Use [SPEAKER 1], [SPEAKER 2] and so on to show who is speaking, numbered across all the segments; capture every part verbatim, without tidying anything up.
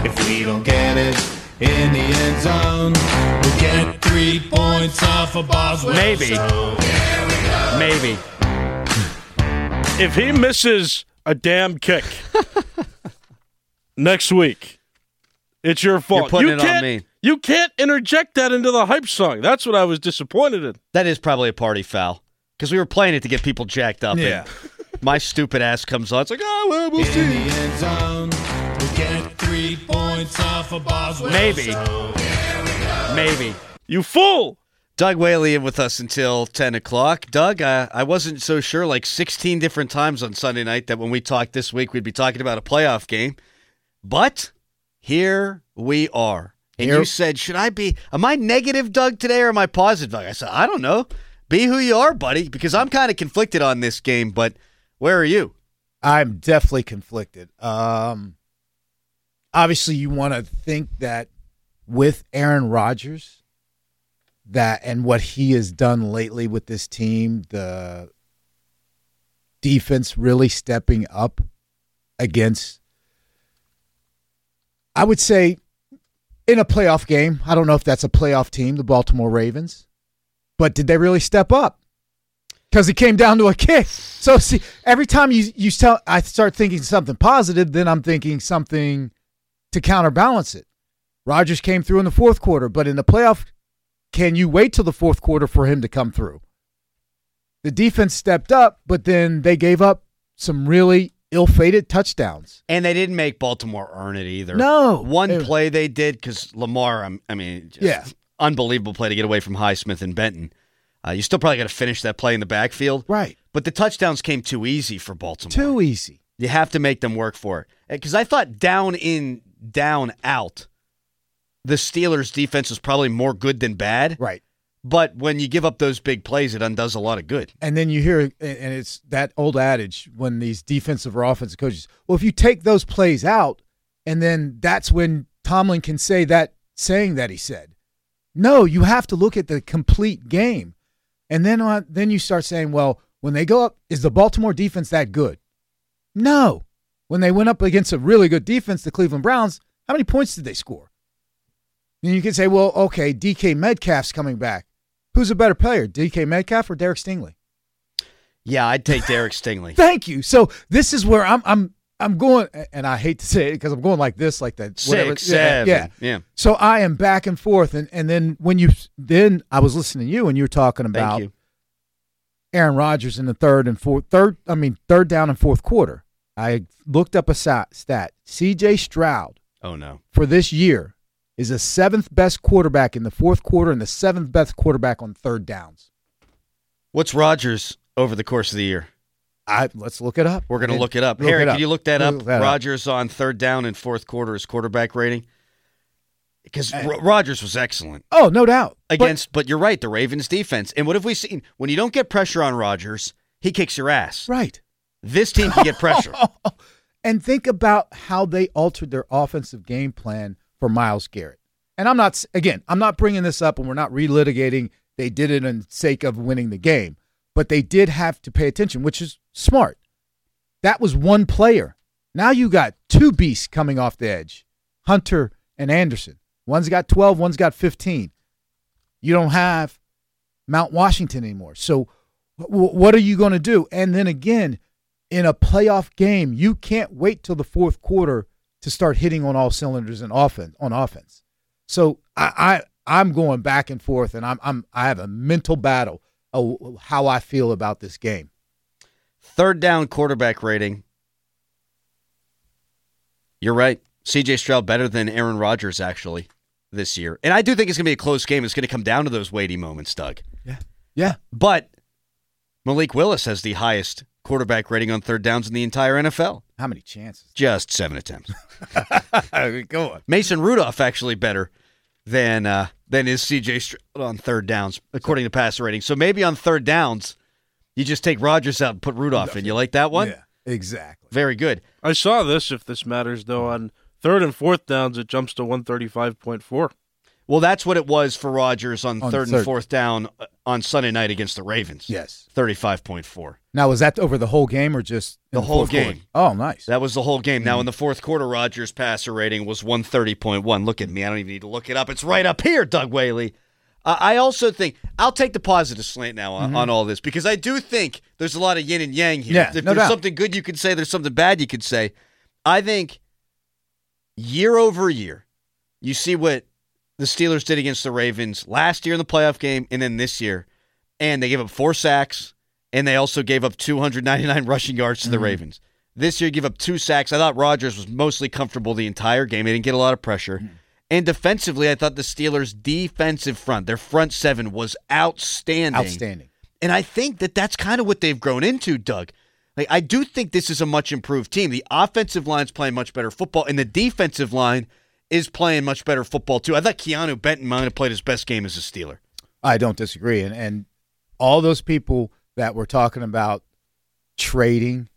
[SPEAKER 1] If we don't get it in the end zone, we'll get three points off of Boswell.
[SPEAKER 2] Maybe.
[SPEAKER 1] So
[SPEAKER 2] Maybe.
[SPEAKER 3] If he misses a damn kick next week, it's your fault.
[SPEAKER 2] You're putting
[SPEAKER 3] you
[SPEAKER 2] it
[SPEAKER 3] can't,
[SPEAKER 2] on me.
[SPEAKER 3] You can't interject that into the hype song. That's what I was disappointed in.
[SPEAKER 2] That is probably a party foul because we were playing it to get people jacked up.
[SPEAKER 3] Yeah.
[SPEAKER 2] And my stupid ass comes on. It's like, oh, well, we'll
[SPEAKER 1] in
[SPEAKER 2] see.
[SPEAKER 1] the end zone, we'll get three points off of Boswell.
[SPEAKER 2] Maybe.
[SPEAKER 1] So
[SPEAKER 2] Maybe.
[SPEAKER 3] You fool!
[SPEAKER 2] Doug Whaley in with us until ten o'clock. Doug, uh, I wasn't so sure, like sixteen different times on Sunday night, that when we talked this week, we'd be talking about a playoff game. But here we are. And
[SPEAKER 4] Here-
[SPEAKER 2] you said, should I be, am I negative, Doug, today, or am I positive, Doug? I said, I don't know. Be who you are, buddy, because I'm kind of conflicted on this game, but where are you?
[SPEAKER 4] I'm definitely conflicted. Um, obviously, you want to think that with Aaron Rodgers, that and what he has done lately with this team, the defense really stepping up against, I would say, in a playoff game. I don't know if that's a playoff team, the Baltimore Ravens, but did they really step up? Because it came down to a kick. So see, every time you you tell, I start thinking something positive, then I'm thinking something to counterbalance it. Rodgers came through in the fourth quarter, but in the playoff, can you wait till the fourth quarter for him to come through? The defense stepped up, but then they gave up some really ill-fated touchdowns.
[SPEAKER 2] And they didn't make Baltimore earn it either.
[SPEAKER 4] No.
[SPEAKER 2] One
[SPEAKER 4] It-
[SPEAKER 2] play they did, because Lamar, I'm- I mean, just
[SPEAKER 4] Yeah.
[SPEAKER 2] unbelievable play to get away from Highsmith and Benton. Uh, you still probably got to finish that play in the backfield.
[SPEAKER 4] Right.
[SPEAKER 2] But the touchdowns came too easy for Baltimore.
[SPEAKER 4] Too easy.
[SPEAKER 2] You have to make them work for it. Because I thought down in, down out, the Steelers' defense was probably more good than bad.
[SPEAKER 4] Right.
[SPEAKER 2] But when you give up those big plays, it undoes a lot of good.
[SPEAKER 4] And then you hear, and it's that old adage when these defensive or offensive coaches, well, if you take those plays out, and then that's when Tomlin can say that saying that he said. No, you have to look at the complete game. And then on, then you start saying, well, when they go up, is the Baltimore defense that good? No. When they went up against a really good defense, the Cleveland Browns, how many points did they score? And you can say, well, okay, D K Metcalf's coming back. Who's a better player, D K Metcalf or Derek Stingley?
[SPEAKER 2] Yeah, I'd take Derek Stingley.
[SPEAKER 4] Thank you. So this is where I'm I'm I'm going, and I hate to say it because I'm going like this, like that. whatever.
[SPEAKER 2] Six,
[SPEAKER 4] yeah,
[SPEAKER 2] seven.
[SPEAKER 4] Yeah.
[SPEAKER 2] yeah.
[SPEAKER 4] So I am back and forth, and, and then when you then I was listening to you and you were talking about
[SPEAKER 2] Thank you.
[SPEAKER 4] Aaron Rodgers in the third and fourth third. I mean third down and fourth quarter. I looked up a stat. C J Stroud
[SPEAKER 2] Oh, no.
[SPEAKER 4] for this year is the seventh best quarterback in the fourth quarter and the seventh best quarterback on third downs.
[SPEAKER 2] What's Rodgers over the course of the year?
[SPEAKER 4] I let's look it up.
[SPEAKER 2] We're going to look it up.
[SPEAKER 4] Look
[SPEAKER 2] Harry,
[SPEAKER 4] it
[SPEAKER 2] can
[SPEAKER 4] up.
[SPEAKER 2] you look that up?
[SPEAKER 4] Look that up.
[SPEAKER 2] Rodgers on third down and fourth quarter, his quarterback rating? Because R- Rodgers was excellent
[SPEAKER 4] Oh, no doubt. But-
[SPEAKER 2] against, but, you're right, the Ravens defense. And what have we seen? When you don't get pressure on Rodgers, he kicks your ass.
[SPEAKER 4] right.
[SPEAKER 2] This team can get pressure.
[SPEAKER 4] And think about how they altered their offensive game plan for Myles Garrett. And I'm not, again, I'm not bringing this up and we're not relitigating. They did it in the sake of winning the game. But they did have to pay attention, which is smart. That was one player. Now you got two beasts coming off the edge, Hunter and Anderson. One's got twelve, one's got fifteen. You don't have Mount Washington anymore. So w- what are you going to do? And then again, in a playoff game, you can't wait till the fourth quarter to start hitting on all cylinders in offense on offense. So I, I I'm going back and forth, and I'm I'm I have a mental battle of how I feel about this game.
[SPEAKER 2] Third down quarterback rating. You're right. C J Stroud better than Aaron Rodgers, actually, this year. And I do think it's going to be a close game. It's going to come down to those weighty moments, Doug.
[SPEAKER 4] Yeah, yeah.
[SPEAKER 2] But Malik Willis has the highest quarterback rating on third downs in the entire N F L.
[SPEAKER 4] How many chances?
[SPEAKER 2] Just seven attempts.
[SPEAKER 4] Go on.
[SPEAKER 2] Mason Rudolph actually better than uh, than is C J Stroud on third downs, according to passer rating. So maybe on third downs, you just take Rodgers out and put Rudolph in. You like that one?
[SPEAKER 4] Yeah, exactly.
[SPEAKER 2] Very good.
[SPEAKER 3] I saw this, if this matters, though. On third and fourth downs, it jumps to one thirty-five point four.
[SPEAKER 2] Well, that's what it was for Rodgers on,
[SPEAKER 4] On
[SPEAKER 2] third and
[SPEAKER 4] third.
[SPEAKER 2] fourth down uh, on Sunday night against the Ravens.
[SPEAKER 4] Yes.
[SPEAKER 2] thirty-five point four.
[SPEAKER 4] Now, was that over the whole game or just in
[SPEAKER 2] The whole
[SPEAKER 4] fourth quarter?
[SPEAKER 2] game.
[SPEAKER 4] Oh, nice.
[SPEAKER 2] That was the whole game. Now, in the fourth quarter, Rodgers' passer rating was one thirty point one. Look at me. I don't even need to look it up. It's right up here, Doug Whaley. Uh, I also think I'll take the positive slant now on,
[SPEAKER 4] Mm-hmm.
[SPEAKER 2] on all this because I do think there's a lot of yin and yang here.
[SPEAKER 4] Yeah,
[SPEAKER 2] if
[SPEAKER 4] no
[SPEAKER 2] there's
[SPEAKER 4] doubt.
[SPEAKER 2] something good you can say, there's something bad you could say. I think year over year, you see what the Steelers did against the Ravens last year in the playoff game and then this year, and they gave up four sacks, and they also gave up two hundred ninety-nine rushing yards to the
[SPEAKER 4] Mm-hmm.
[SPEAKER 2] Ravens. This year, give up two sacks. I thought Rodgers was mostly comfortable the entire game. They didn't get a lot of pressure.
[SPEAKER 4] Mm-hmm.
[SPEAKER 2] And defensively, I thought the Steelers' defensive front, their front seven, was outstanding.
[SPEAKER 4] Outstanding.
[SPEAKER 2] And I think that that's kind of what they've grown into, Doug. Like, I do think this is a much improved team. The offensive line's playing much better football, and the defensive line is playing much better football, too. I thought Keanu Benton might have played his best game as a Steeler.
[SPEAKER 4] I don't disagree. And, and all those people that were talking about trading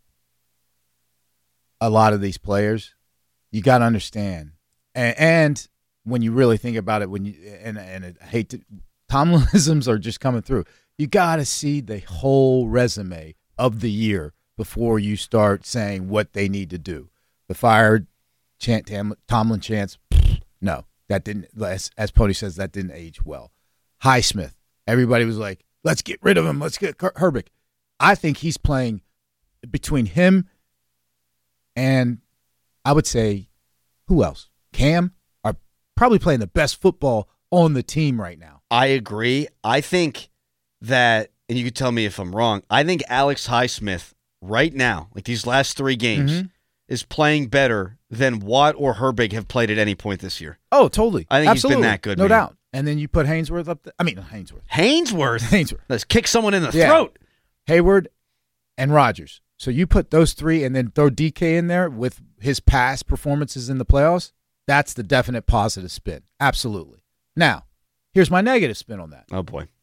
[SPEAKER 4] a lot of these players, you got to understand. And, and when you really think about it, when you and and I hate to, Tomlinisms are just coming through. You got to see the whole resume of the year before you start saying what they need to do. The fired Chant Tam, Tomlin chance, no, that didn't. As, as Pony says, that didn't age well. Highsmith, everybody was like, "Let's get rid of him. Let's get Her- Herbig." I think he's playing between him and I would say who else? Cam are probably playing the best football on the team right now.
[SPEAKER 2] I agree. I think that, and you can tell me if I'm wrong, I think Alex Highsmith right now, like these last three games,
[SPEAKER 4] Mm-hmm.
[SPEAKER 2] is playing better than Watt or Herbig have played at any point this year.
[SPEAKER 4] Oh, totally.
[SPEAKER 2] I think
[SPEAKER 4] Absolutely.
[SPEAKER 2] he's been that good,
[SPEAKER 4] no
[SPEAKER 2] man.
[SPEAKER 4] doubt. And then you put Hainsworth up there. I mean, Hainsworth.
[SPEAKER 2] Hainsworth.
[SPEAKER 4] Hainsworth.
[SPEAKER 2] Let's kick someone in the
[SPEAKER 4] Yeah.
[SPEAKER 2] throat.
[SPEAKER 4] Hayward and Rodgers. So you put those three and then throw D K in there with his past performances in the playoffs. That's the definite positive spin. Absolutely. Now, here's my negative spin on that.
[SPEAKER 2] Oh, boy.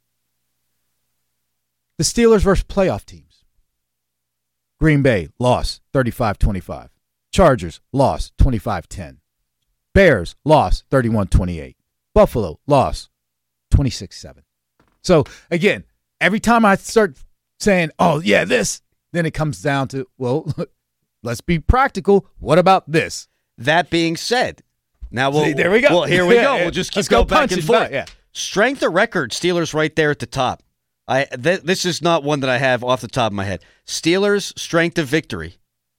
[SPEAKER 4] The Steelers versus playoff teams. Green Bay lost thirty-five twenty-five. Chargers lost twenty-five ten. Bears lost thirty-one twenty-eight. Buffalo lost twenty-six seven. So, again, every time I start saying, oh, yeah, this, then it comes down to, well, let's be practical. What about this?
[SPEAKER 2] That being said, now we'll,
[SPEAKER 4] See, there we go.
[SPEAKER 2] Well, here we
[SPEAKER 4] Yeah,
[SPEAKER 2] go.
[SPEAKER 4] yeah.
[SPEAKER 2] We'll just keep
[SPEAKER 4] Let's go
[SPEAKER 2] going back and
[SPEAKER 4] punching
[SPEAKER 2] forth.
[SPEAKER 4] back, yeah.
[SPEAKER 2] Strength of record, Steelers right there at the top. I th- This is not one that I have off the top of my head. Steelers' strength of victory,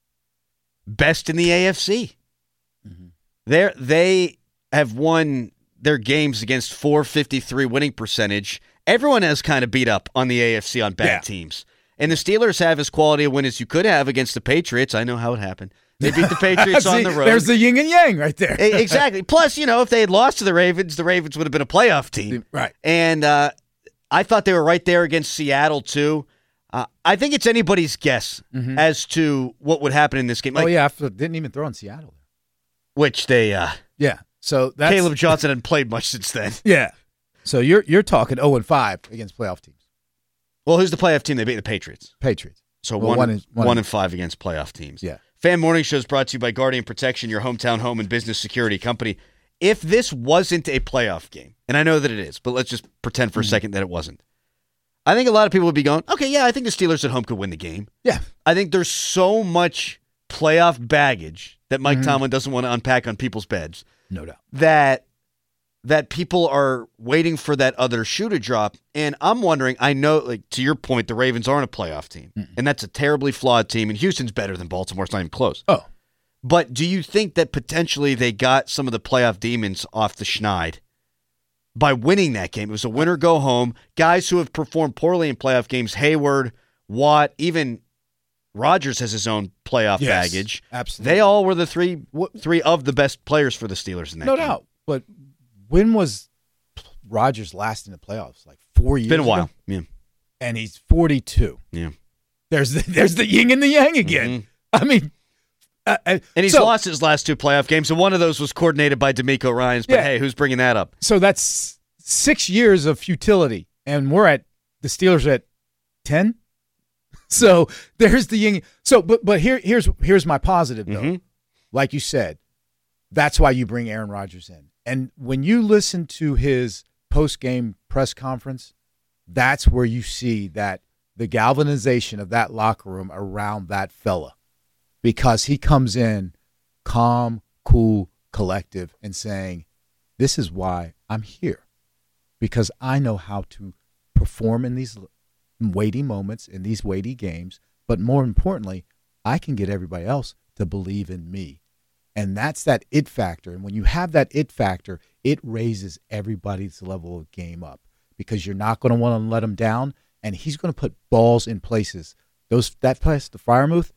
[SPEAKER 2] best in the A F C.
[SPEAKER 4] Mm-hmm.
[SPEAKER 2] They're, they have won their games against four fifty-three winning percentage. Everyone has kind of beat up on the A F C on bad
[SPEAKER 4] Yeah.
[SPEAKER 2] teams. And the Steelers have as quality a win as you could have against the Patriots. I know how it happened. They beat the Patriots on
[SPEAKER 4] See,
[SPEAKER 2] the road.
[SPEAKER 4] There's the yin and yang right there.
[SPEAKER 2] E- exactly. Plus, you know, if they had lost to the Ravens, the Ravens would have been a playoff team.
[SPEAKER 4] Right.
[SPEAKER 2] And uh, I thought they were right there against Seattle, too. Uh, I think it's anybody's guess as to what would happen in this game. Like,
[SPEAKER 4] oh, yeah. I didn't even throw in Seattle.
[SPEAKER 2] Which they, uh,
[SPEAKER 4] Yeah. So that's
[SPEAKER 2] Caleb Johnson hadn't played much since then.
[SPEAKER 4] Yeah. So you're you're talking oh and five against playoff teams.
[SPEAKER 2] Well, who's the playoff team? They beat the Patriots.
[SPEAKER 4] Patriots.
[SPEAKER 2] So
[SPEAKER 4] Well,
[SPEAKER 2] one,
[SPEAKER 4] one
[SPEAKER 2] one,
[SPEAKER 4] is- one
[SPEAKER 2] and five against playoff teams.
[SPEAKER 4] Yeah.
[SPEAKER 2] Fan Morning Show is brought to you by Guardian Protection, your hometown home and business security company. If this wasn't a playoff game, and I know that it is, but let's just pretend for a second that it wasn't. I think a lot of people would be going, okay, yeah, I think the Steelers at home could win the game.
[SPEAKER 4] Yeah.
[SPEAKER 2] I think there's so much playoff baggage that Mike Tomlin doesn't want to unpack on people's beds
[SPEAKER 4] No doubt.
[SPEAKER 2] that that people are waiting for that other shoe to drop. And I'm wondering, I know, like to your point, the Ravens aren't a playoff team. And that's a terribly flawed team. And Houston's better than Baltimore. It's not even close.
[SPEAKER 4] Oh.
[SPEAKER 2] But do you think that potentially they got some of the playoff demons off the schneid by winning that game? It was a winner go home. Guys who have performed poorly in playoff games, Hayward, Watt, even Rodgers has his own playoff
[SPEAKER 4] Yes,
[SPEAKER 2] baggage.
[SPEAKER 4] absolutely.
[SPEAKER 2] They all were the three three of the best players for the Steelers in that
[SPEAKER 4] No
[SPEAKER 2] game.
[SPEAKER 4] doubt. But when was Rodgers last in the playoffs? Like four years
[SPEAKER 2] It's been a while.
[SPEAKER 4] ago?
[SPEAKER 2] Yeah.
[SPEAKER 4] And he's forty-two.
[SPEAKER 2] Yeah.
[SPEAKER 4] There's the, there's the yin and the yang again. I mean, uh, uh,
[SPEAKER 2] And he's
[SPEAKER 4] so,
[SPEAKER 2] lost his last two playoff games, and one of those was coordinated by D'Amico Ryans. But
[SPEAKER 4] Yeah.
[SPEAKER 2] hey, who's bringing that up?
[SPEAKER 4] So that's six years of futility, and we're at the Steelers are at ten. So there's the yin. So, but but here here's here's my positive though.
[SPEAKER 2] Mhm.
[SPEAKER 4] Like you said, that's why you bring Aaron Rodgers in. And when you listen to his post game press conference, that's where you see that the galvanization of that locker room around that fella, because he comes in calm, cool, collective, and saying, this is why I'm here, because I know how to perform in these weighty moments, in these weighty games, but more importantly, I can get everybody else to believe in me. And that's that it factor. And when you have that it factor, it raises everybody's level of game up, because you're not going to want to let him down, and he's going to put balls in places. Those that place, the Freiermuth,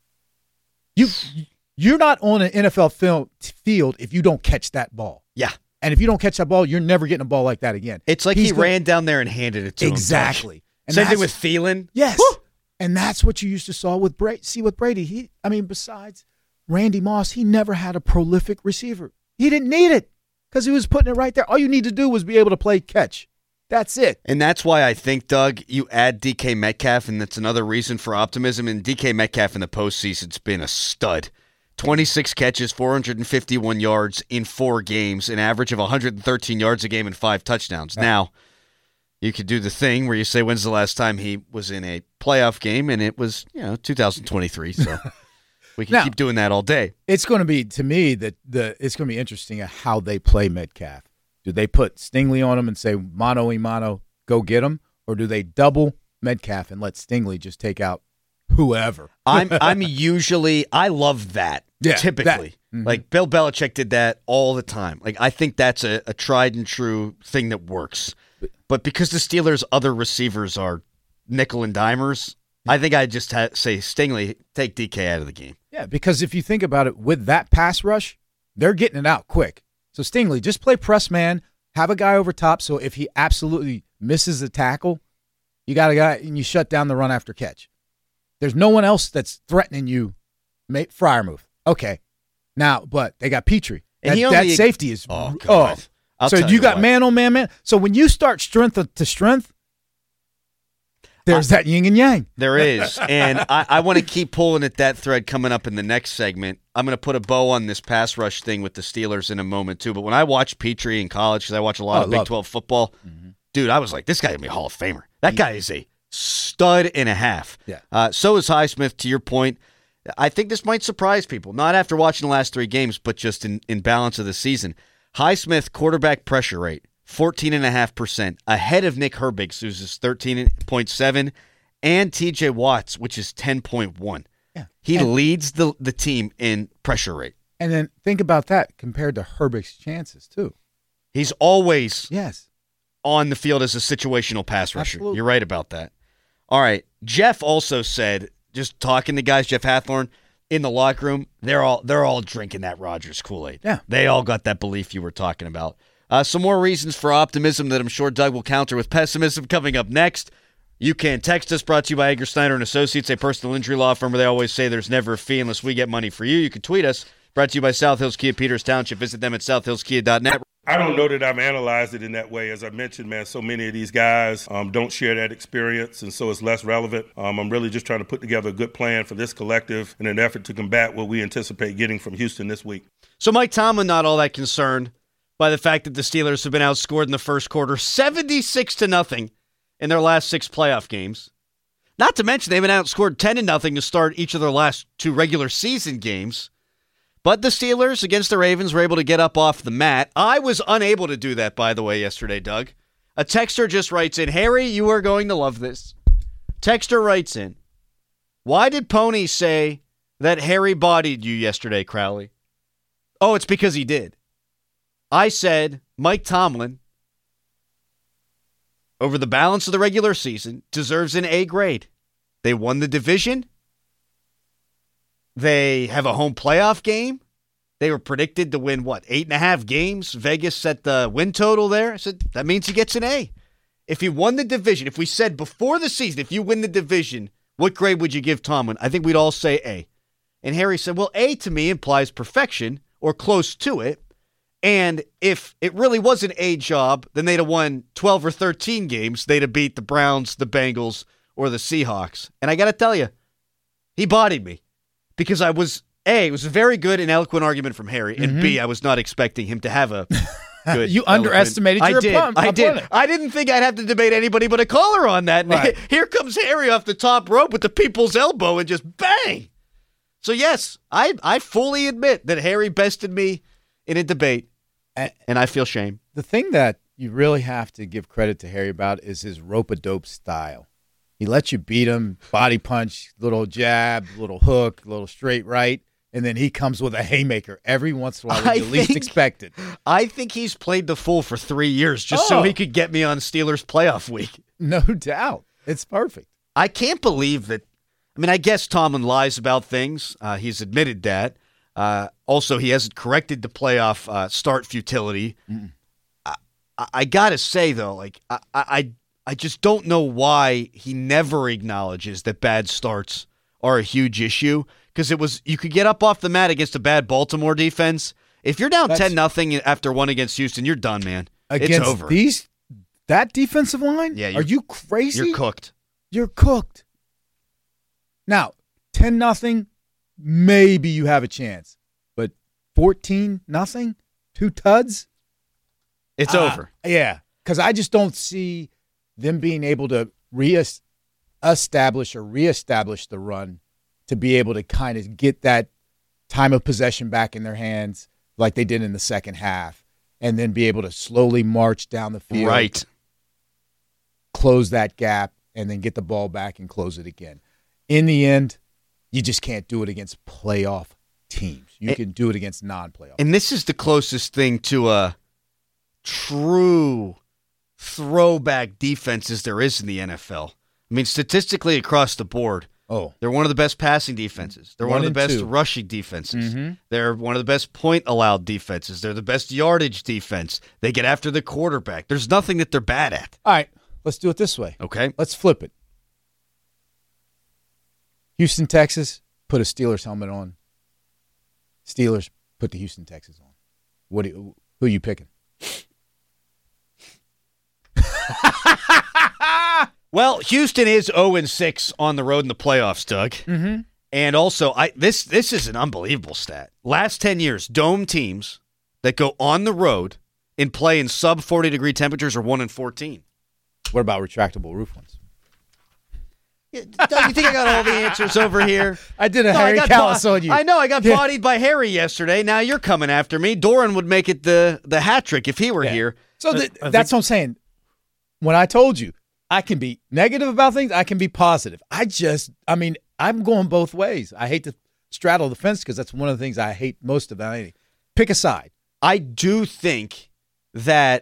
[SPEAKER 4] you you're not on an N F L film, field if you don't catch that ball.
[SPEAKER 2] Yeah.
[SPEAKER 4] And if you don't catch that ball, you're never getting a ball like that again.
[SPEAKER 2] It's like
[SPEAKER 4] He's
[SPEAKER 2] he
[SPEAKER 4] gonna,
[SPEAKER 2] ran down there and handed it to
[SPEAKER 4] exactly.
[SPEAKER 2] him.
[SPEAKER 4] And
[SPEAKER 2] Same thing with Thielen.
[SPEAKER 4] Yes.
[SPEAKER 2] Woo!
[SPEAKER 4] And that's what you used to saw with Brady. See with Brady, he I mean, besides Randy Moss, he never had a prolific receiver. He didn't need it because he was putting it right there. All you need to do was be able to play catch. That's it.
[SPEAKER 2] And that's why I think, Doug, you add D K Metcalf, and that's another reason for optimism. And D K Metcalf in the postseason's been a stud. twenty-six catches, four hundred fifty-one yards in four games, an average of one hundred thirteen yards a game and five touchdowns. Right. Now, you could do the thing where you say, when's the last time he was in a playoff game? And it was, you know, two thousand twenty-three. So we can
[SPEAKER 4] now,
[SPEAKER 2] keep doing that all day.
[SPEAKER 4] It's going to be, to me, that the it's going to be interesting at how they play Metcalf. Do they put Stingley on him and say, mano y mano, go get him? Or do they double Metcalf and let Stingley just take out whoever?
[SPEAKER 2] I'm I'm usually, I love that,
[SPEAKER 4] yeah,
[SPEAKER 2] typically.
[SPEAKER 4] That. Mm-hmm.
[SPEAKER 2] Like, Bill Belichick did that all the time. Like, I think that's a, a tried and true thing that works. But because the Steelers' other receivers are nickel and dimers, I think I just ha- say, Stingley, take D K out of the game.
[SPEAKER 4] Yeah, because if you think about it, with that pass rush, they're getting it out quick. So Stingley, just play press man, have a guy over top, so if he absolutely misses a tackle, you got a guy and you shut down the run after catch. There's no one else that's threatening you. Mate, Freiermuth. Okay. Now, but they got Petrie. That,
[SPEAKER 2] And he only,
[SPEAKER 4] that safety is
[SPEAKER 2] oh, God.
[SPEAKER 4] Oh. So you, you got what. man on man, man. So when you start strength to strength, there's I, that yin and yang.
[SPEAKER 2] There is. And I, I want to keep pulling at that thread coming up in the next segment. I'm going to put a bow on this pass rush thing with the Steelers in a moment, too. But when I watched Petrie in college, because I watch a lot
[SPEAKER 4] oh,
[SPEAKER 2] of Big twelve football, mm-hmm. dude, I was like, this guy going to be a Hall of Famer. That guy is a stud and a half.
[SPEAKER 4] Yeah.
[SPEAKER 2] Uh, so is Highsmith, to your point. I think this might surprise people, not after watching the last three games, but just in, in balance of the season. Highsmith quarterback pressure rate, fourteen point five percent, ahead of Nick Herbig's, who's is thirteen point seven, and T J Watt's, which is ten point one.
[SPEAKER 4] Yeah.
[SPEAKER 2] He
[SPEAKER 4] and,
[SPEAKER 2] leads the, the team in pressure rate.
[SPEAKER 4] And then think about that compared to Herbig's chances, too.
[SPEAKER 2] He's always
[SPEAKER 4] yes.
[SPEAKER 2] on the field as a situational pass rusher.
[SPEAKER 4] Absolutely.
[SPEAKER 2] You're right about that. All right. Jeff also said, just talking to guys, Jeff Hathorn, in the locker room, they're all they're all drinking that Rodgers Kool-Aid.
[SPEAKER 4] Yeah.
[SPEAKER 2] They all got that belief you were talking about. Uh, some more reasons for optimism that I'm sure Doug will counter with pessimism coming up next. You can text us, brought to you by Edgar Snyder and Associates, a personal injury law firm where they always say there's never a fee unless we get money for you. You can tweet us, brought to you by South Hills Kia Peters Township. Visit them at south hills kia dot net.
[SPEAKER 5] I don't know that I've analyzed it in that way. As I mentioned, man, so many of these guys um, don't share that experience, and so it's less relevant. Um, I'm really just trying to put together a good plan for this collective in an effort to combat what we anticipate getting from Houston this week.
[SPEAKER 2] So Mike Tomlin not all that concerned by the fact that the Steelers have been outscored in the first quarter seventy-six to nothing in their last six playoff games. Not to mention they've been outscored ten to nothing to start each of their last two regular season games. But the Steelers against the Ravens were able to get up off the mat. I was unable to do that, by the way, yesterday, Doug. A texter just writes in, Harry, you are going to love this. Texter writes in, why did Pony say that Harry bodied you yesterday, Crowley? Oh, it's because he did. I said Mike Tomlin, over the balance of the regular season, deserves an A grade. They won the division. They have a home playoff game. They were predicted to win, what, eight and a half games? Vegas set the win total there. I said, that means he gets an A. If he won the division, if we said before the season, if you win the division, what grade would you give Tomlin? I think we'd all say A. And Harry said, well, A to me implies perfection or close to it. And if it really was an A job, then they'd have won twelve or thirteen games. They'd have beat the Browns, the Bengals, or the Seahawks. And I got to tell you, he bodied me. Because I was, A, it was a very good and eloquent argument from Harry, and mm-hmm. B, I was not expecting him to have a Good.
[SPEAKER 4] You underestimated
[SPEAKER 2] I
[SPEAKER 4] your
[SPEAKER 2] did.
[SPEAKER 4] opponent.
[SPEAKER 2] I did.
[SPEAKER 4] opponent.
[SPEAKER 2] I didn't think I'd have to debate anybody but a caller on that. And
[SPEAKER 4] Right.
[SPEAKER 2] here comes Harry off the top rope with the people's elbow and just bang. So, yes, I I fully admit that Harry bested me in a debate,
[SPEAKER 4] And-
[SPEAKER 2] and I feel shame.
[SPEAKER 4] The thing that you really have to give credit to Harry about is his rope-a-dope style. He lets you beat him, body punch, little jab, little hook, little straight right, and then he comes with a haymaker every once in a while when
[SPEAKER 2] I
[SPEAKER 4] you least
[SPEAKER 2] think-
[SPEAKER 4] expect it.
[SPEAKER 2] I think he's played the fool for three years just so
[SPEAKER 4] Oh.
[SPEAKER 2] he could get me on Steelers playoff week.
[SPEAKER 4] No doubt. It's perfect.
[SPEAKER 2] I can't believe that. I mean, I guess Tomlin lies about things. Uh, he's admitted that. Uh, also, he hasn't corrected the playoff uh, start futility. I, I, I gotta say though, like I, I, I just don't know why he never acknowledges that bad starts are a huge issue. Because it was, you could get up off the mat against a bad Baltimore defense. If you're down
[SPEAKER 4] That's-
[SPEAKER 2] ten nothing after one against Houston, you're done, man.
[SPEAKER 4] Against
[SPEAKER 2] it's over.
[SPEAKER 4] these, that defensive line?
[SPEAKER 2] Yeah,
[SPEAKER 4] Are
[SPEAKER 2] you're-
[SPEAKER 4] you crazy?
[SPEAKER 2] You're cooked.
[SPEAKER 4] You're cooked. Now, ten nothing, maybe you have a chance. But fourteen nothing, two tuds?
[SPEAKER 2] It's
[SPEAKER 4] Uh,
[SPEAKER 2] over.
[SPEAKER 4] Yeah, because I just don't see them being able to re-establish or reestablish the run to be able to kind of get that time of possession back in their hands like they did in the second half, and then be able to slowly march down the field,
[SPEAKER 2] Right.
[SPEAKER 4] close that gap, and then get the ball back and close it again. In the end, you just can't do it against playoff teams. You
[SPEAKER 2] It-
[SPEAKER 4] can do it against non-playoff.
[SPEAKER 2] And this is the closest thing to a true throwback defense as there is in the N F L. I mean, statistically across the board,
[SPEAKER 4] Oh,
[SPEAKER 2] they're one of the best passing defenses. They're one,
[SPEAKER 4] One
[SPEAKER 2] of the
[SPEAKER 4] and
[SPEAKER 2] best
[SPEAKER 4] two.
[SPEAKER 2] rushing defenses.
[SPEAKER 4] Mhm.
[SPEAKER 2] They're one of the best point allowed defenses. They're the best yardage defense. They get after the quarterback. There's nothing that they're bad at.
[SPEAKER 4] all right. Let's do it this way.
[SPEAKER 2] Okay?
[SPEAKER 4] Let's flip it. Houston, Texas, put a Steelers helmet on. Steelers, put the Houston, Texas on. What do you, who are you picking?
[SPEAKER 2] Well, Houston is oh and six on the road in the playoffs, Doug.
[SPEAKER 4] Mm-hmm.
[SPEAKER 2] And also, I this this is an unbelievable stat. Last ten years, dome teams that go on the road and play in sub forty degree temperatures are one and fourteen.
[SPEAKER 4] What about retractable roof ones?
[SPEAKER 2] Doug, you think I got all the answers over here?
[SPEAKER 4] I did a
[SPEAKER 2] No, I
[SPEAKER 4] Harry
[SPEAKER 2] got
[SPEAKER 4] Callis
[SPEAKER 2] bo-
[SPEAKER 4] on you.
[SPEAKER 2] I know. I got
[SPEAKER 4] Yeah.
[SPEAKER 2] bodied by Harry yesterday. Now you're coming after me. Doran would make it the the hat trick if he were
[SPEAKER 4] Yeah.
[SPEAKER 2] here.
[SPEAKER 4] So th-
[SPEAKER 3] I
[SPEAKER 4] that's what I'm saying. When I told you, I can be negative about things, I can be positive. I just, I mean, I'm going both ways. I hate to straddle the fence because that's one of the things I hate most about anything. Pick a side.
[SPEAKER 2] I do think that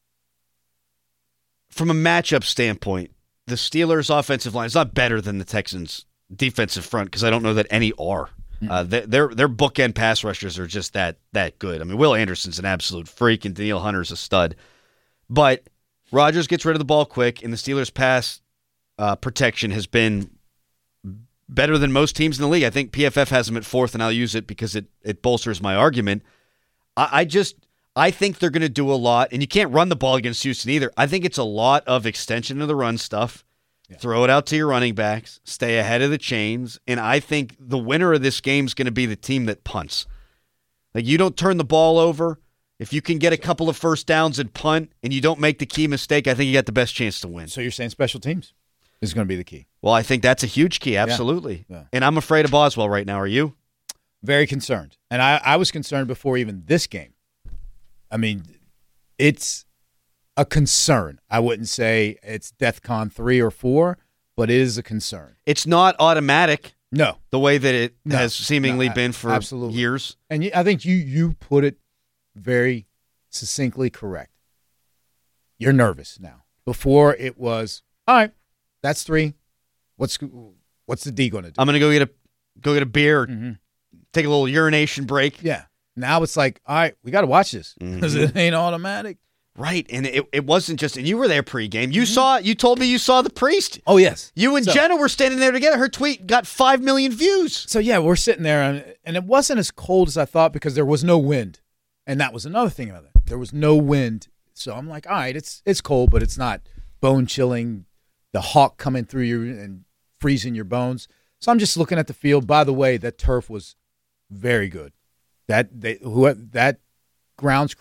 [SPEAKER 2] from a matchup standpoint, the Steelers' offensive line is not better than the Texans' defensive front because I don't know that any are. Uh, they- their their bookend pass rushers are just that that good. I mean, Will Anderson's an absolute freak, and Daniil Hunter's a stud. But Rodgers gets rid of the ball quick, and the Steelers' pass uh, protection has been better than most teams in the league. I think P F F has them at fourth, and I'll use it because it it bolsters my argument. I, I just I think they're going to do a lot, and you can't run the ball against Houston either. I think it's a lot of extension of the run stuff.
[SPEAKER 4] Yeah.
[SPEAKER 2] Throw it out to your running backs, stay ahead of the chains, and I think the winner of this game is going to be the team that punts. Like, you don't turn the ball over. If you can get a couple of first downs and punt, and you don't make the key mistake, I think you got the best chance to win.
[SPEAKER 4] So you're saying special teams is going to be the key.
[SPEAKER 2] Well, I think that's a huge key, absolutely.
[SPEAKER 4] Yeah.
[SPEAKER 2] And I'm afraid of Boswell right now. Are you?
[SPEAKER 4] Very concerned. And I, I was concerned before even this game. I mean, it's a concern. I wouldn't say it's DEFCON three or four, but it is a concern.
[SPEAKER 2] It's not automatic
[SPEAKER 4] No.
[SPEAKER 2] the way that it
[SPEAKER 4] No.
[SPEAKER 2] has seemingly
[SPEAKER 4] No, a-
[SPEAKER 2] been for
[SPEAKER 4] absolutely.
[SPEAKER 2] years.
[SPEAKER 4] And you, I think you you put it very succinctly correct. You're nervous now. Before it was, all right, that's three. What's what's the D going to do?
[SPEAKER 2] I'm going to go get a go get a beer, or
[SPEAKER 4] Mhm.
[SPEAKER 2] take a little urination break.
[SPEAKER 4] Yeah. Now it's like, all right, we got to watch this
[SPEAKER 2] Mm-hmm.
[SPEAKER 4] because it ain't automatic.
[SPEAKER 2] Right, and it, it wasn't just, and you were there pregame. You saw, you told me you saw the priest.
[SPEAKER 4] Oh, yes.
[SPEAKER 2] You and
[SPEAKER 4] So-
[SPEAKER 2] Jenna were standing there together. Her tweet got five million views.
[SPEAKER 4] So, yeah, we're sitting there, and, and it wasn't as cold as I thought because there was no wind. And that was another thing about it. There was no wind. So I'm like, all right, it's it's cold, but it's not bone chilling, the hawk coming through you and freezing your bones. So I'm just looking at the field. By the way, that turf was very good. That they who that grounds crew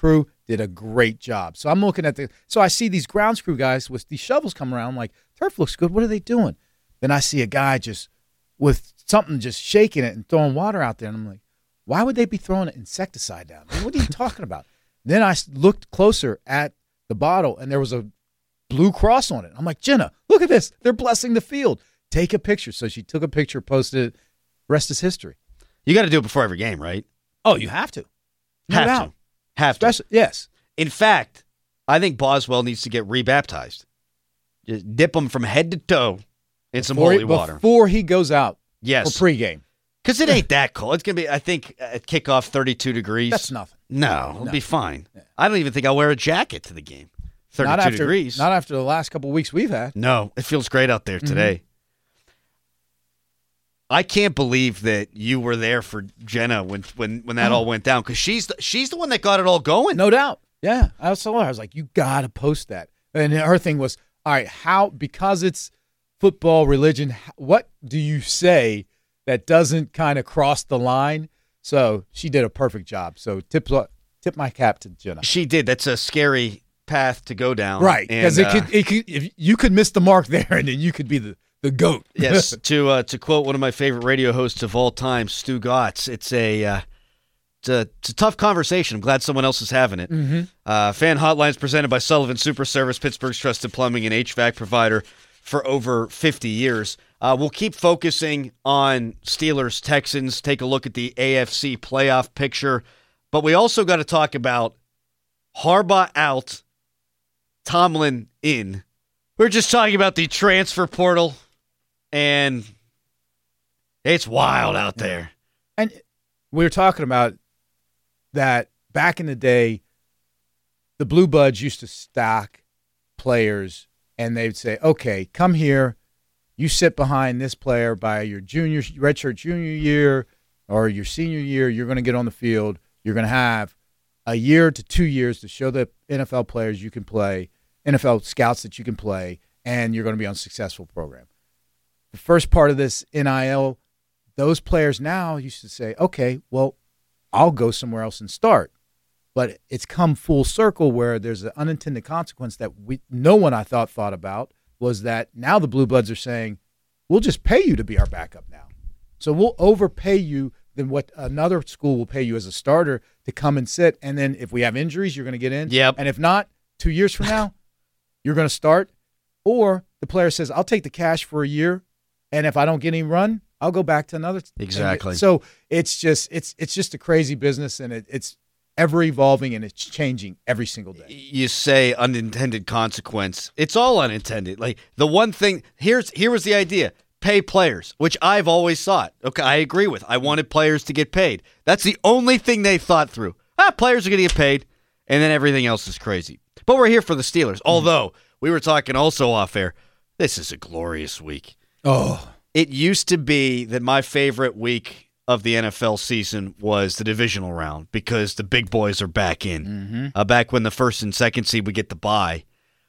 [SPEAKER 4] did a great job. So I'm looking at the – so I see these grounds crew guys with these shovels come around. I'm like, turf looks good. What are they doing? Then I see a guy just with something just shaking it and throwing water out there. And I'm like, why would they be throwing insecticide down? I mean, what are you talking about? Then I looked closer at the bottle, and there was a blue cross on it. I'm like, Jenna, look at this. They're blessing the field. Take a picture. So she took a picture, posted it. Rest is history.
[SPEAKER 2] You got to do it before every game, right?
[SPEAKER 4] Oh, you have to. No
[SPEAKER 2] Have
[SPEAKER 4] doubt.
[SPEAKER 2] to. Have
[SPEAKER 4] Especially,
[SPEAKER 2] to.
[SPEAKER 4] yes.
[SPEAKER 2] In fact, I think Boswell needs to get rebaptized. Just dip him from head to toe in some
[SPEAKER 4] Before
[SPEAKER 2] holy
[SPEAKER 4] he,
[SPEAKER 2] water.
[SPEAKER 4] Before he goes out
[SPEAKER 2] Yes.
[SPEAKER 4] for pregame.
[SPEAKER 2] Because it ain't that cold. It's going to be, I think, at kickoff thirty-two degrees.
[SPEAKER 4] That's nothing.
[SPEAKER 2] No, it'll
[SPEAKER 4] No.
[SPEAKER 2] be fine. I don't even think I'll wear a jacket to the game. thirty-two
[SPEAKER 4] Not after,
[SPEAKER 2] degrees.
[SPEAKER 4] Not after the last couple of weeks we've had.
[SPEAKER 2] No, it feels great out there today.
[SPEAKER 4] Mm-hmm.
[SPEAKER 2] I can't believe that you were there for Jenna when when, when that
[SPEAKER 4] Oh.
[SPEAKER 2] all went down, because she's the, she's the one that got it all going.
[SPEAKER 4] No doubt. Yeah. I was, I was like, you got to post that. And her thing was, all right, how, because it's football, religion, what do you say that doesn't kind of cross the line? So she did a perfect job. So tip, tip my cap to Jenna.
[SPEAKER 2] She did. That's a scary path to go down.
[SPEAKER 4] Right. Because
[SPEAKER 2] And,
[SPEAKER 4] it
[SPEAKER 2] uh,
[SPEAKER 4] could, it could, if you could miss the mark there, and then you could be the, the GOAT.
[SPEAKER 2] Yes, to uh, to quote one of my favorite radio hosts of all time, Stu Gotts, it's a uh, it's a, it's a tough conversation. I'm glad someone else is having it.
[SPEAKER 4] Mm-hmm.
[SPEAKER 2] Uh, Fan Hotlines presented by Sullivan Super Service, Pittsburgh's trusted plumbing and H V A C provider for over fifty years. Uh, we'll keep focusing on Steelers, Texans, take a look at the A F C playoff picture, but we also got to talk about Harbaugh out, Tomlin in. We're just talking about the transfer portal. And it's wild out there.
[SPEAKER 4] And we were talking about that back in the day, the Blue Buds used to stock players, and they'd say, okay, come here. You sit behind this player by your junior, redshirt junior year or your senior year. You're going to get on the field. You're going to have a year to two years to show the N F L players you can play, N F L scouts that you can play, and you're going to be on a successful program. The first part of this N I L, those players now used to say, okay, well, I'll go somewhere else and start. But it's come full circle where there's an unintended consequence that we no one I thought thought about was that now the Blue Bloods are saying, we'll just pay you to be our backup now. So we'll overpay you than what another school will pay you as a starter to come and sit. And then if we have injuries, you're going to get in.
[SPEAKER 2] Yep.
[SPEAKER 4] And if not, two years from now, you're going to start. Or the player says, I'll take the cash for a year. And if I don't get any run, I'll go back to another.
[SPEAKER 2] Exactly.
[SPEAKER 4] So it's just it's it's just a crazy business, and it, it's ever evolving, and it's changing every single day.
[SPEAKER 2] You say unintended consequence. It's all unintended. Like the one thing here's here was the idea: pay players, which I've always thought. Okay, I agree with. I wanted players to get paid. That's the only thing they thought through. Ah, players are going to get paid, and then everything else is crazy. But we're here for the Steelers. Mm-hmm. Although we were talking also off air, this is a glorious week.
[SPEAKER 4] Oh,
[SPEAKER 2] it used to be that my favorite week of the N F L season was the divisional round because the big boys are back in.
[SPEAKER 4] Mm-hmm.
[SPEAKER 2] Uh, back when the first and second seed would get the bye.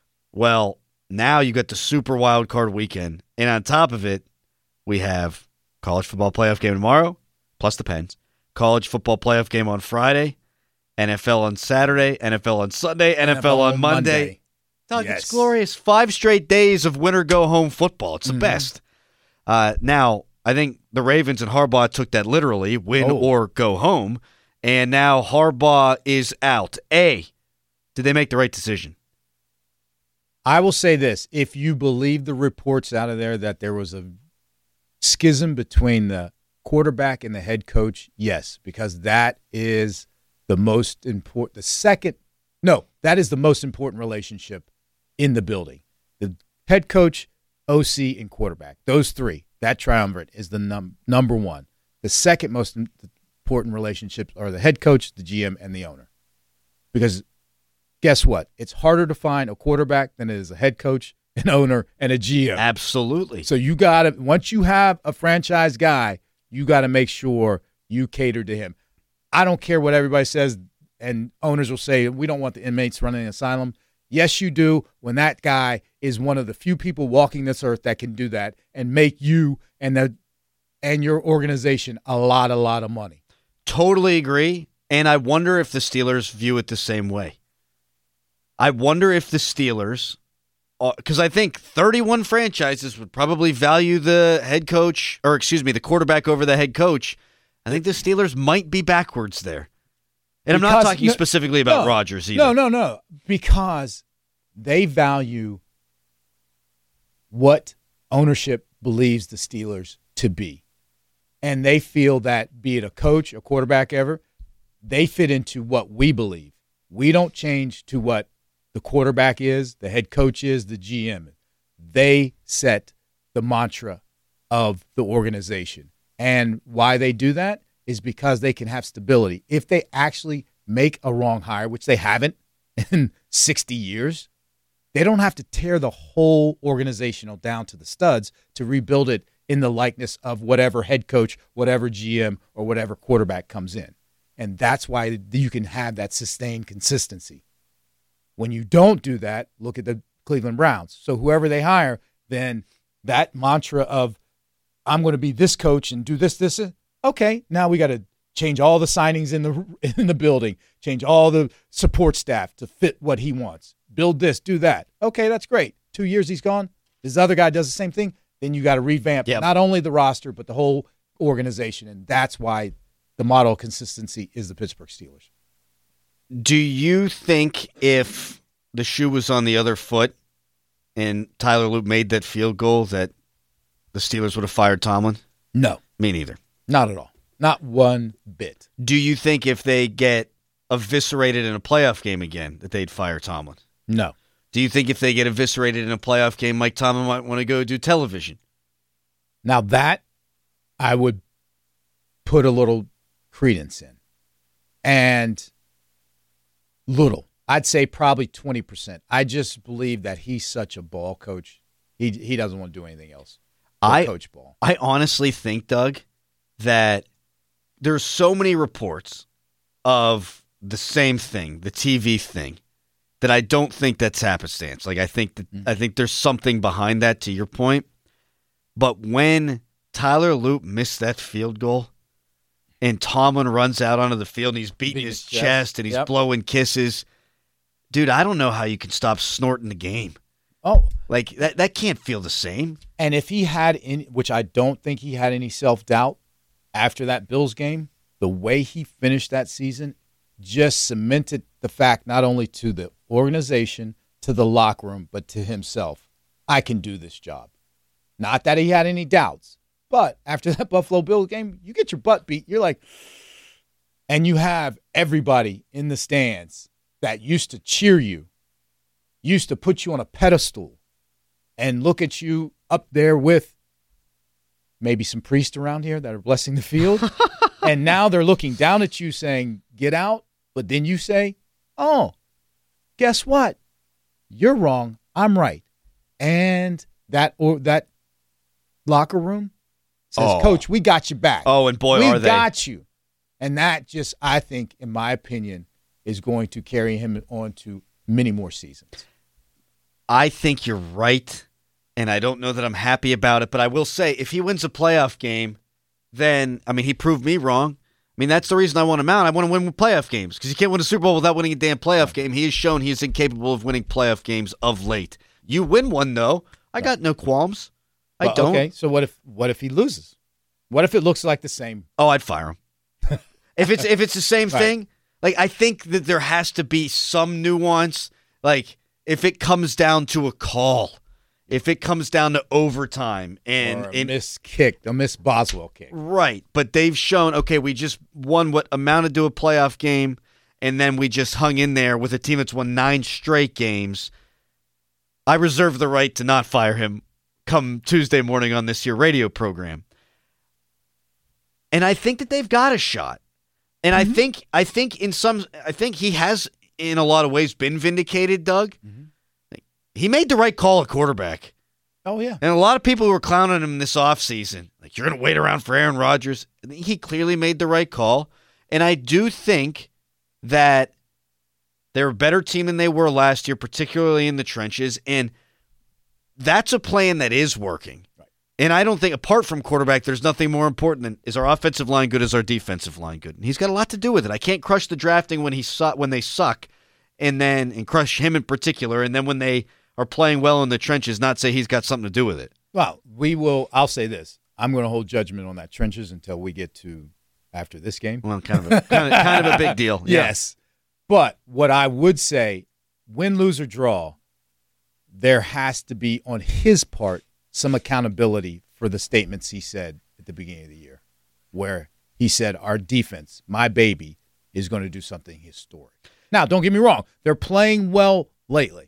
[SPEAKER 2] Well, now you got the super wild card weekend, and on top of it, we have college football playoff game tomorrow, plus the Pens. College football playoff game on Friday, N F L on Saturday, N F L on Sunday, N F L on Monday. Monday. Doug,
[SPEAKER 4] yes.
[SPEAKER 2] It's glorious. Five straight days of winner-go-home football. It's the
[SPEAKER 4] mm-hmm.
[SPEAKER 2] best. Uh, now, I think the Ravens and Harbaugh took that literally, win
[SPEAKER 4] oh.
[SPEAKER 2] or go home, and now Harbaugh is out. A, did they make the right decision?
[SPEAKER 4] I will say this. If you believe the reports out of there that there was a schism between the quarterback and the head coach, yes, because that is the most important, the second, no, that is the most important relationship in the building. The head coach, O C, and quarterback, those three, that triumvirate is the num- number one. The second most important relationships are the head coach, the G M, and the owner. Because guess what? It's harder to find a quarterback than it is a head coach, an owner, and a G M.
[SPEAKER 2] Absolutely.
[SPEAKER 4] So you got to, once you have a franchise guy, you got to make sure you cater to him. I don't care what everybody says, and owners will say, we don't want the inmates running an asylum. Yes, you do, when that guy is one of the few people walking this earth that can do that and make you and the and your organization a lot, a lot of money.
[SPEAKER 2] Totally agree, and I wonder if the Steelers view it the same way. I wonder if the Steelers, because I think thirty-one franchises would probably value the head coach, or excuse me, the quarterback over the head coach. I think the Steelers might be backwards there. And
[SPEAKER 4] Because-
[SPEAKER 2] I'm not talking
[SPEAKER 4] no-
[SPEAKER 2] specifically about
[SPEAKER 4] no,
[SPEAKER 2] Rodgers either.
[SPEAKER 4] No, no, no. Because they value what ownership believes the Steelers to be. And they feel that, be it a coach, a quarterback ever, they fit into what we believe. We don't change to what the quarterback is, the head coach is, the G M is. They set the mantra of the organization. And why they do that is because they can have stability. If they actually make a wrong hire, which they haven't in sixty years, they don't have to tear the whole organizational down to the studs to rebuild it in the likeness of whatever head coach, whatever G M, or whatever quarterback comes in. And that's why you can have that sustained consistency. When you don't do that, look at the Cleveland Browns. So whoever they hire, then that mantra of, I'm going to be this coach and do this, this, this. Okay, now we got to change all the signings in the in the building, change all the support staff to fit what he wants. Build this, do that. Okay, that's great. Two years he's gone. This other guy does the same thing. Then you got to revamp
[SPEAKER 2] Yep.
[SPEAKER 4] not only the roster, but the whole organization. And that's why the model of consistency is the Pittsburgh Steelers.
[SPEAKER 2] Do you think if the shoe was on the other foot and Tyler Loop made that field goal that the Steelers would have fired Tomlin?
[SPEAKER 4] No,
[SPEAKER 2] Me neither.
[SPEAKER 4] not at all. Not one bit.
[SPEAKER 2] Do you think if they get eviscerated in a playoff game again that they'd fire Tomlin?
[SPEAKER 4] No.
[SPEAKER 2] Do you think if they get eviscerated in a playoff game, Mike Tomlin might want to go do television?
[SPEAKER 4] Now that I would put a little credence in. And little. I'd say probably twenty percent. I just believe that he's such a ball coach. He he doesn't want to do anything else. but
[SPEAKER 2] I
[SPEAKER 4] coach ball.
[SPEAKER 2] I honestly think, Doug, that there's so many reports of the same thing, the T V thing, that I don't think that's happenstance. Like I think that I think there's something behind that, to your point. But when Tyler Loop missed that field goal and Tomlin runs out onto the field and he's beating
[SPEAKER 4] Beating
[SPEAKER 2] his
[SPEAKER 4] his
[SPEAKER 2] chest,
[SPEAKER 4] chest.
[SPEAKER 2] and he's
[SPEAKER 4] Yep.
[SPEAKER 2] blowing kisses, dude, I don't know how you can stop snorting the game.
[SPEAKER 4] Oh,
[SPEAKER 2] Like that that can't feel the same.
[SPEAKER 4] and if he had any, which I don't think he had any self-doubt after that Bills game, the way he finished that season just cemented the fact not only to the organization, to the locker room, but to himself. I can do this job. Not that he had any doubts, but after that Buffalo Bills game, you get your butt beat. You're like, and you have everybody in the stands that used to cheer you, used to put you on a pedestal, and look at you up there with maybe some priests around here that are blessing the field. And now they're looking down at you saying, get out. But then you say, oh, guess what? You're wrong. I'm right. And that or that locker room says,
[SPEAKER 2] Oh.
[SPEAKER 4] Coach, we got you back.
[SPEAKER 2] Oh, and boy,
[SPEAKER 4] we
[SPEAKER 2] are they.
[SPEAKER 4] got you. And that just, I think, in my opinion, is going to carry him on to many more seasons.
[SPEAKER 2] I think you're right, and I don't know that I'm happy about it, but I will say if he wins a playoff game, then, I mean, he proved me wrong. I mean, that's the reason I want him out. I want to win playoff games because you can't win a Super Bowl without winning a damn playoff game. He has shown he is incapable of winning playoff games of late. You win one, though. I got no qualms. I
[SPEAKER 4] Well,
[SPEAKER 2] don't.
[SPEAKER 4] Okay, so what if what if he loses? What if it looks like the same?
[SPEAKER 2] Oh, I'd fire him. if it's if it's the same
[SPEAKER 4] Right.
[SPEAKER 2] thing, like I think that there has to be some nuance. Like if it comes down to a call, if it comes down to overtime, and,
[SPEAKER 4] or a
[SPEAKER 2] and
[SPEAKER 4] miss kick, a miss Boswell kick.
[SPEAKER 2] right, but they've shown okay, we just won what amounted to a playoff game, and then we just hung in there with a team that's won nine straight games. I reserve the right to not fire him come Tuesday morning on this here radio program. And I think that they've got a shot. And
[SPEAKER 4] Mm-hmm.
[SPEAKER 2] I think I think in some I think he has in a lot of ways been vindicated, Doug.
[SPEAKER 4] Mm-hmm.
[SPEAKER 2] He made the right call at quarterback.
[SPEAKER 4] Oh yeah,
[SPEAKER 2] And a lot of people who were clowning him this offseason, like you're going to wait around for Aaron Rodgers. I think he clearly made the right call. And I do think that they're a better team than they were last year, particularly in the trenches. And that's a plan that is working.
[SPEAKER 4] Right.
[SPEAKER 2] And I don't think, apart from quarterback, there's nothing more important than is our offensive line good, is our defensive line good? And he's got a lot to do with it. I can't crush the drafting when he su- when they suck and then and crush him in particular, and then when they are playing well in the trenches, not say he's got something to do with it.
[SPEAKER 4] Well, we will. I'll say this: I'm going to hold judgment on that trenches until we get to after this game.
[SPEAKER 2] Well, kind of a, kind of, kind of a big deal. Yeah.
[SPEAKER 4] Yes, but what I would say, win, lose, or draw, there has to be on his part some accountability for the statements he said at the beginning of the year, where he said our defense, my baby, is going to do something historic. Now, don't get me wrong. They're playing well lately.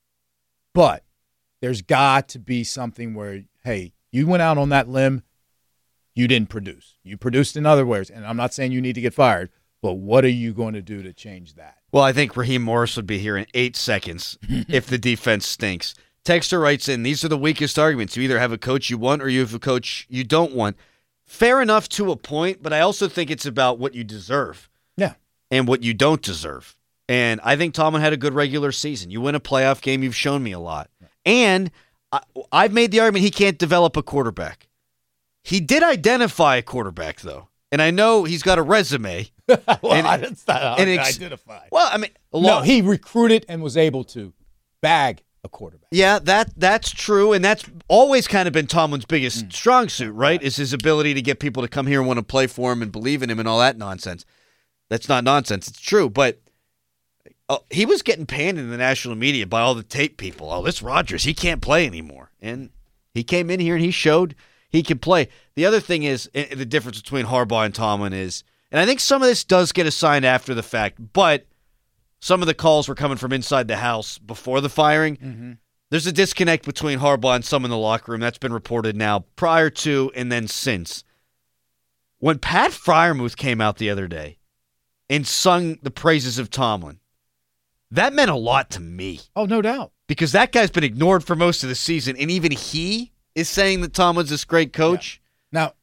[SPEAKER 4] But there's got to be something where, hey, you went out on that limb, you didn't produce. You produced in other ways. And I'm not saying you need to get fired, but what are you going to do to change that?
[SPEAKER 2] Well, I think Raheem Morris would be here in eight seconds if the defense stinks. Texter writes in, these are the weakest arguments. You either have a coach you want or you have a coach you don't want. Fair enough to a point, but I also think it's about what you deserve.
[SPEAKER 4] Yeah.
[SPEAKER 2] And what you don't deserve. And I think Tomlin had a good regular season. You win a playoff game, you've shown me a lot. And I, I've made the argument he can't develop a quarterback. He did identify a quarterback, though. And I know he's got a resume.
[SPEAKER 4] well,
[SPEAKER 2] and,
[SPEAKER 4] that's not how
[SPEAKER 2] and
[SPEAKER 4] to
[SPEAKER 2] ex-
[SPEAKER 4] identify.
[SPEAKER 2] Well, I mean, a
[SPEAKER 4] no,
[SPEAKER 2] lot,
[SPEAKER 4] he recruited and was able to bag a quarterback.
[SPEAKER 2] Yeah, that that's true, and that's always kind of been Tomlin's biggest mm. strong suit, right? Is his ability to get people to come here and want to play for him and believe in him and all that nonsense. That's not nonsense. It's true, but uh, he was getting panned in the national media by all the tape people. Oh, this Rodgers, he can't play anymore. And he came in here and he showed he could play. The other thing is, uh, the difference between Harbaugh and Tomlin is, and I think some of this does get assigned after the fact, but some of the calls were coming from inside the house before the firing.
[SPEAKER 4] Mm-hmm.
[SPEAKER 2] There's a disconnect between Harbaugh and some in the locker room. That's been reported now prior to and then since. When Pat Freiermuth came out the other day and sung the praises of Tomlin, that meant a lot to me.
[SPEAKER 4] Oh, no doubt.
[SPEAKER 2] Because that guy's been ignored for most of the season, and even he is saying that Tomlin's this great coach.
[SPEAKER 4] Yeah. Now,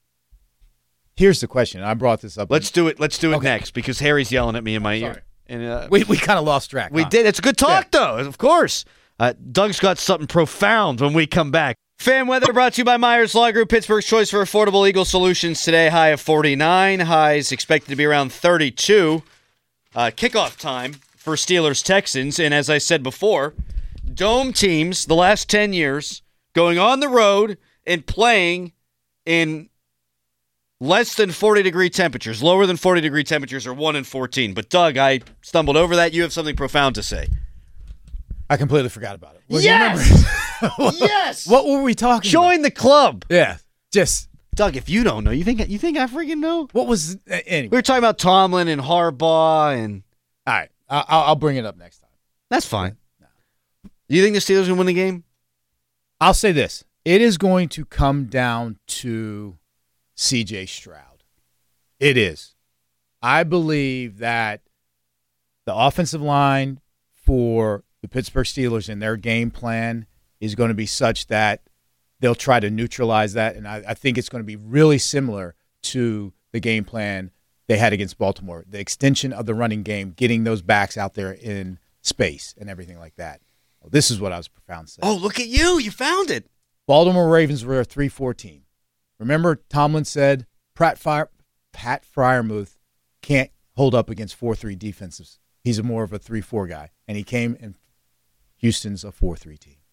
[SPEAKER 4] here's the question. I brought this up.
[SPEAKER 2] Let's do it. Let's do it
[SPEAKER 4] okay.
[SPEAKER 2] next because Harry's yelling at me in my
[SPEAKER 4] Sorry.
[SPEAKER 2] ear. And uh,
[SPEAKER 4] we we kind of lost track.
[SPEAKER 2] We
[SPEAKER 4] huh?
[SPEAKER 2] did. It's a good talk,
[SPEAKER 4] yeah.
[SPEAKER 2] though, of course. Uh, Doug's got something profound when we come back. Fan weather brought to you by Myers Law Group, Pittsburgh's choice for affordable legal solutions today. High of forty-nine. Highs expected to be around thirty-two. Uh, kickoff time for Steelers-Texans. And as I said before, dome teams the last ten years going on the road and playing in less than forty-degree temperatures. Lower than forty-degree temperatures are one in fourteen. But, Doug, I stumbled over that. You have something profound to say.
[SPEAKER 4] I completely forgot about it. Well,
[SPEAKER 2] yes! yes!
[SPEAKER 4] What were we talking
[SPEAKER 2] Join
[SPEAKER 4] about?
[SPEAKER 2] the club.
[SPEAKER 4] Yeah. Just,
[SPEAKER 2] Doug, if you don't know, you think you think I freaking know?
[SPEAKER 4] what was, uh, anyway.
[SPEAKER 2] We were talking about Tomlin and Harbaugh, and
[SPEAKER 4] All right. I'll, I'll bring it up next time.
[SPEAKER 2] that's fine. Do you think the Steelers will win the game?
[SPEAKER 4] I'll say this. It is going to come down to C J Stroud. It is. I believe that the offensive line for the Pittsburgh Steelers and their game plan is going to be such that they'll try to neutralize that. And I, I think it's going to be really similar to the game plan they had against Baltimore. The extension of the running game, getting those backs out there in space and everything like that. Well, this is what I was profound saying.
[SPEAKER 2] Oh, look at you. You found it.
[SPEAKER 4] Baltimore Ravens were a three four team. Remember, Tomlin said Pat, Fire, Pat Freiermuth can't hold up against four three defenses. He's a more of a three four guy. And he came, and Houston's a four three team.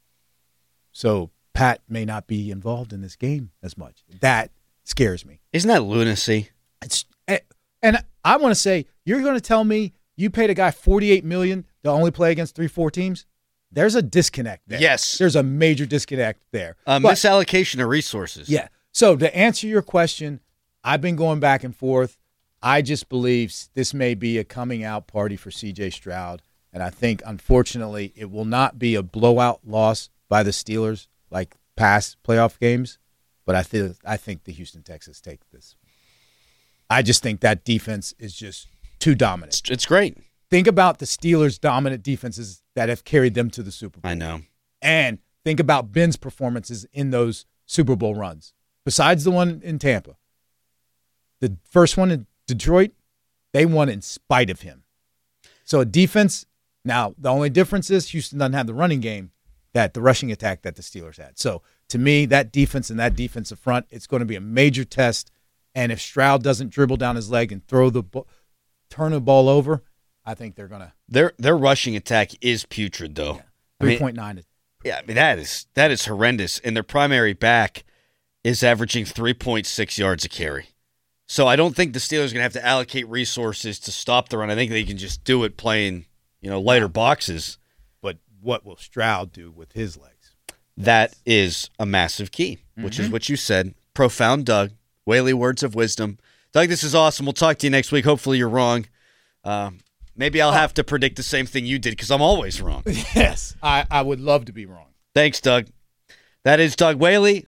[SPEAKER 4] So Pat may not be involved in this game as much. That scares me.
[SPEAKER 2] Isn't that lunacy?
[SPEAKER 4] It's And I want to say, you're going to tell me you paid a guy forty-eight million dollars to only play against three four teams? There's a disconnect there.
[SPEAKER 2] Yes.
[SPEAKER 4] There's a major disconnect there.
[SPEAKER 2] A
[SPEAKER 4] But-
[SPEAKER 2] misallocation of resources.
[SPEAKER 4] Yeah. So to answer your question, I've been going back and forth. I just believe this may be a coming out party for C J Stroud. And I think, unfortunately, it will not be a blowout loss by the Steelers like past playoff games. But I think I think the Houston Texans take this. I just think that defense is just too dominant.
[SPEAKER 2] It's, it's great.
[SPEAKER 4] Think about the Steelers' dominant defenses that have carried them to the Super Bowl.
[SPEAKER 2] I know.
[SPEAKER 4] And think about Ben's performances in those Super Bowl runs. Besides the one in Tampa, the first one in Detroit, they won in spite of him. So a defense, now the only difference is Houston doesn't have the running game, that the rushing attack that the Steelers had. So to me, that defense and that defensive front, it's going to be a major test. And if Stroud doesn't dribble down his leg and throw the ball, turn the ball over, I think they're going to
[SPEAKER 2] Their their rushing attack is putrid, though. I mean,
[SPEAKER 4] three point nine.
[SPEAKER 2] yeah, I mean that is that is horrendous. And their primary back is averaging three point six yards a carry. So I don't think the Steelers are going to have to allocate resources to stop the run. I think they can just do it playing, you know, lighter boxes.
[SPEAKER 6] But what will Stroud do with his legs?
[SPEAKER 2] That is a massive key, which
[SPEAKER 4] Mm-hmm.
[SPEAKER 2] is what you said. Profound, Doug. Whaley words of wisdom. Doug, this is awesome. We'll talk to you next week. Hopefully you're wrong. Um, maybe I'll have to predict the same thing you did because I'm always wrong.
[SPEAKER 4] Yes, I, I would love to be wrong.
[SPEAKER 2] Thanks, Doug. That is Doug Whaley.